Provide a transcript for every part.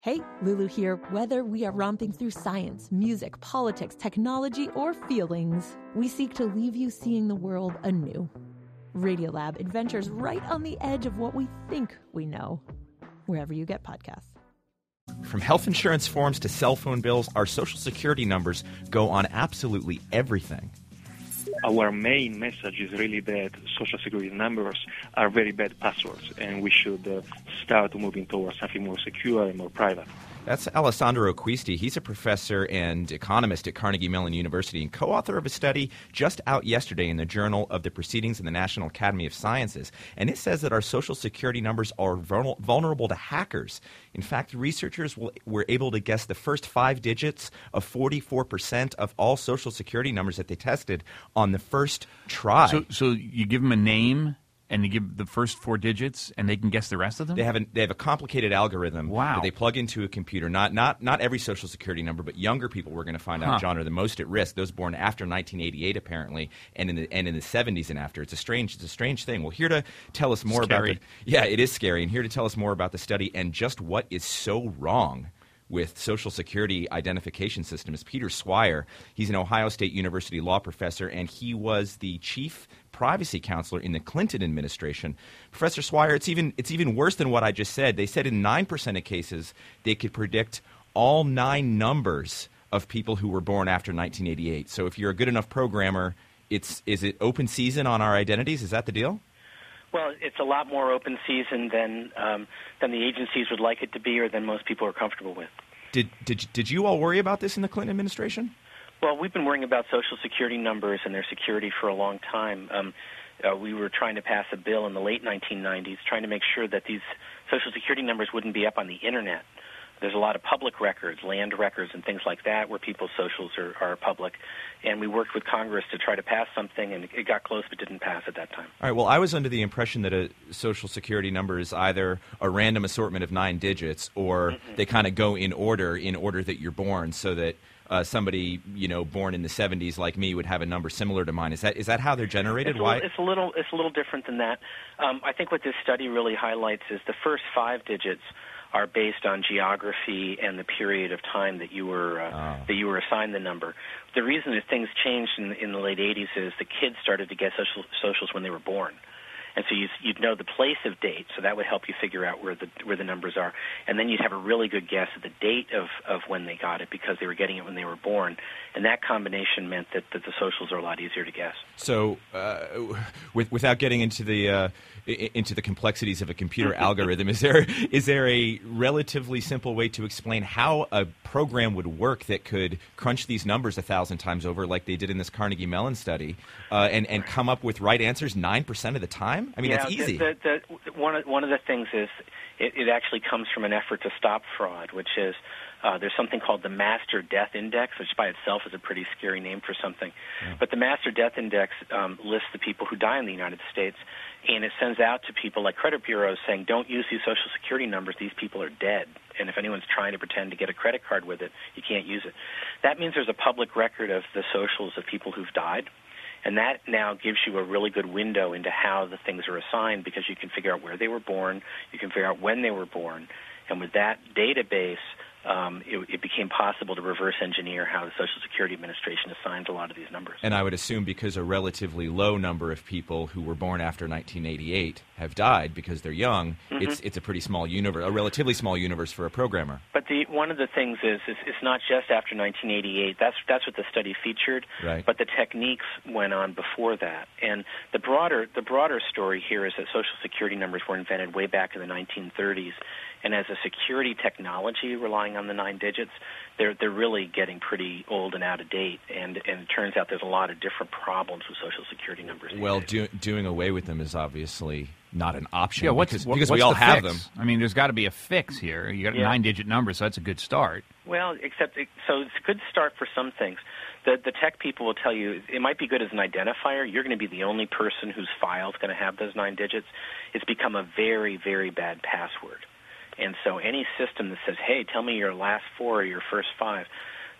Hey, Lulu here. Whether we are romping through science, music, politics, technology, or feelings, we seek to leave you seeing the world anew. Radiolab adventures right on the edge of what we think we know, wherever you get podcasts. From health insurance forms to cell phone bills, our Social Security numbers go on absolutely everything. Our main message is really that Social Security numbers are very bad passwords, and we should start moving towards something more secure and more private. That's Alessandro Acquisti. He's a professor and economist at Carnegie Mellon University and co-author of a study just out yesterday in the Journal of the Proceedings of the National Academy of Sciences. And it says that our Social Security numbers are vulnerable to hackers. In fact, researchers were able to guess the first 5 digits of 44% of all Social Security numbers that they tested on the first try. So you give them a name and you give the first 4 digits, and they can guess the rest of them? They have a complicated algorithm that they plug into a computer. Not every Social Security number, but younger people we're going to find out, John, are the most at risk. Those born after 1988, apparently, and in the 70s and after. It's a strange thing. Well, here to tell us more about it. Yeah, it is scary. And here to tell us more about the study and just what is so wrong with Social Security identification systems, Peter Swire. He's an Ohio State University law professor, and he was the chief privacy counselor in the Clinton administration. Professor Swire, it's even worse than what I just said. They said in 9% of cases they could predict all 9 numbers of people who were born after 1988. So if you're a good enough programmer, is it open season on our identities? Is that the deal? Well, it's a lot more open season than the agencies would like it to be or than most people are comfortable with. Did you all worry about this in the Clinton administration? Well, we've been worrying about Social Security numbers and their security for a long time. We were trying to pass a bill in the late 1990s trying to make sure that these Social Security numbers wouldn't be up on the Internet. There's a lot of public records, land records, and things like that where people's socials are public. And we worked with Congress to try to pass something, and it got close but didn't pass at that time. All right, well, I was under the impression that a Social Security number is either a random assortment of 9 digits or they kind of go in order that you're born, so that somebody, born in the 70s like me would have a number similar to mine. Is that how they're generated? It's a little different than that. I think what this study really highlights is the first 5 digits are based on geography and the period of time that you were assigned the number. The reason that things changed in the late 80s is the kids started to get socials when they were born. And so you'd know the place of date, so that would help you figure out where the numbers are. And then you'd have a really good guess at the date of when they got it because they were getting it when they were born. And that combination meant that the socials are a lot easier to guess. So without getting into the complexities of a computer algorithm, is there a relatively simple way to explain how a program would work that could crunch these numbers 1,000 times over like they did in this Carnegie Mellon study and come up with right answers 9% of the time? I mean, that's easy. One of the things is it actually comes from an effort to stop fraud, which is there's something called the Master Death Index, which by itself is a pretty scary name for something. Yeah. But the Master Death Index lists the people who die in the United States, and it sends out to people like credit bureaus saying, don't use these Social Security numbers. These people are dead. And if anyone's trying to pretend to get a credit card with it, you can't use it. That means there's a public record of the socials of people who've died. And that now gives you a really good window into how the things are assigned because you can figure out where they were born, you can figure out when they were born, and with that database, it became possible to reverse engineer how the Social Security Administration assigns a lot of these numbers. And I would assume because a relatively low number of people who were born after 1988 have died because they're young, it's a pretty small universe, a relatively small universe for a programmer. But one of the things is it's not just after 1988. That's what the study featured. Right. But the techniques went on before that. And the broader story here is that Social Security numbers were invented way back in the 1930s. And as a security technology relying on the 9 digits, they're really getting pretty old and out of date. And it turns out there's a lot of different problems with Social Security numbers. Well, doing away with them is obviously not an option. Yeah, because what's we all the have fix? them. I mean, there's got to be a fix here. You got a 9-digit number, so that's a good start. Well, so it's a good start for some things. The tech people will tell you it might be good as an identifier. You're going to be the only person whose file is going to have those 9 digits. It's become a very, very bad password. And so any system that says, hey, tell me your last 4 or your first 5,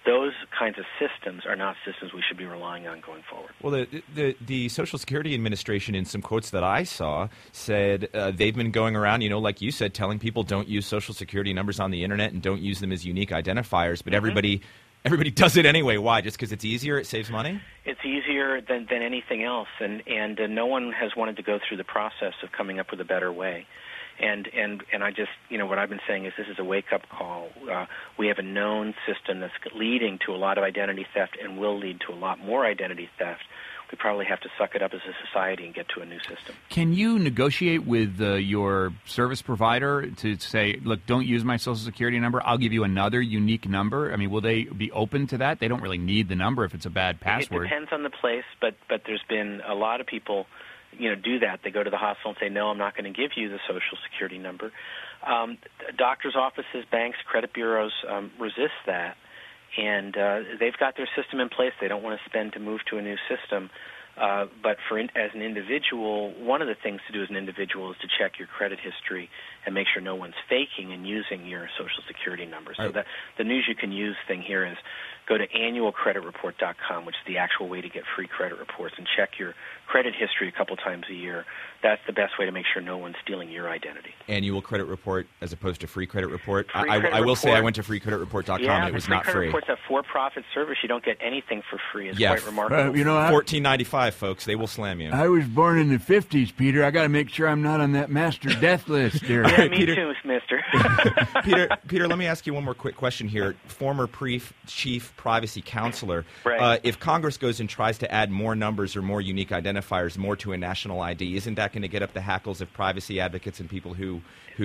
those kinds of systems are not systems we should be relying on going forward. Well, the Social Security Administration, in some quotes that I saw, said they've been going around, like you said, telling people don't use Social Security numbers on the Internet and don't use them as unique identifiers, but everybody does it anyway. Why? Just because it's easier? It saves money? It's easier than anything else, and no one has wanted to go through the process of coming up with a better way. And I just, what I've been saying is this is a wake-up call. We have a known system that's leading to a lot of identity theft and will lead to a lot more identity theft. We probably have to suck it up as a society and get to a new system. Can you negotiate with your service provider to say, look, don't use my Social Security number, I'll give you another unique number? I mean, will they be open to that? They don't really need the number if it's a bad password. It depends on the place, but there's been a lot of people do that. They go to the hospital and say, no, I'm not going to give you the Social Security number. Doctors' offices, banks, credit bureaus resist that, and they've got their system in place. They don't want to spend to move to a new system. But as an individual, one of the things to do as an individual is to check your credit history and make sure no one's faking and using your Social Security number. So that the news you can use thing here is go to annualcreditreport.com, which is the actual way to get free credit reports, and check your credit history a couple times a year. That's the best way to make sure no one's stealing your identity. Annual credit report as opposed to free credit report? I will say I went to freecreditreport.com and it was not free. Free credit report's a for-profit service. You don't get anything for free. It's quite remarkable. $14.95, folks. They will slam you. I was born in the 50s, Peter. I got to make sure I'm not on that master death list here. Yeah, me too, mister. Peter, let me ask you one more quick question here. Former chief privacy counselor, right. If Congress goes and tries to add more numbers or more unique identifiers, more to a national ID, isn't that going to get up the hackles of privacy advocates and people who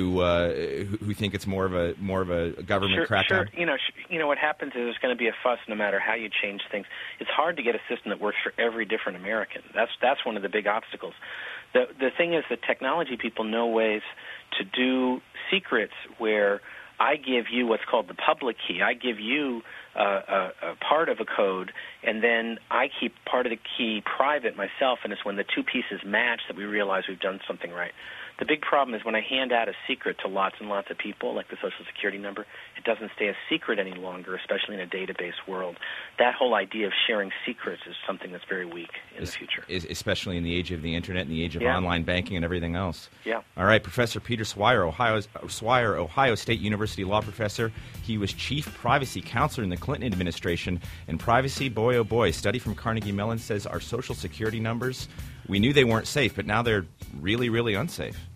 think it's more of a government crackdown? Sure. What happens is there's going to be a fuss no matter how you change things. It's hard to get a system that works for every different American. That's one of the big obstacles. The thing is that technology people know ways to do secrets where I give you what's called the public key. I give you a part of a code, and then I keep part of the key private myself, and it's when the two pieces match that we realize we've done something right. The big problem is when I hand out a secret to lots and lots of people, like the Social Security number, it doesn't stay a secret any longer, especially in a database world. That whole idea of sharing secrets is something that's very weak in the future. Especially in the age of the Internet and the age of online banking and everything else. Yeah. All right, Professor Peter Swire, Ohio State University law professor. He was chief privacy counselor in the Clinton administration. And privacy, boy, oh boy, study from Carnegie Mellon says our Social Security numbers, we knew they weren't safe, but now they're really, really unsafe.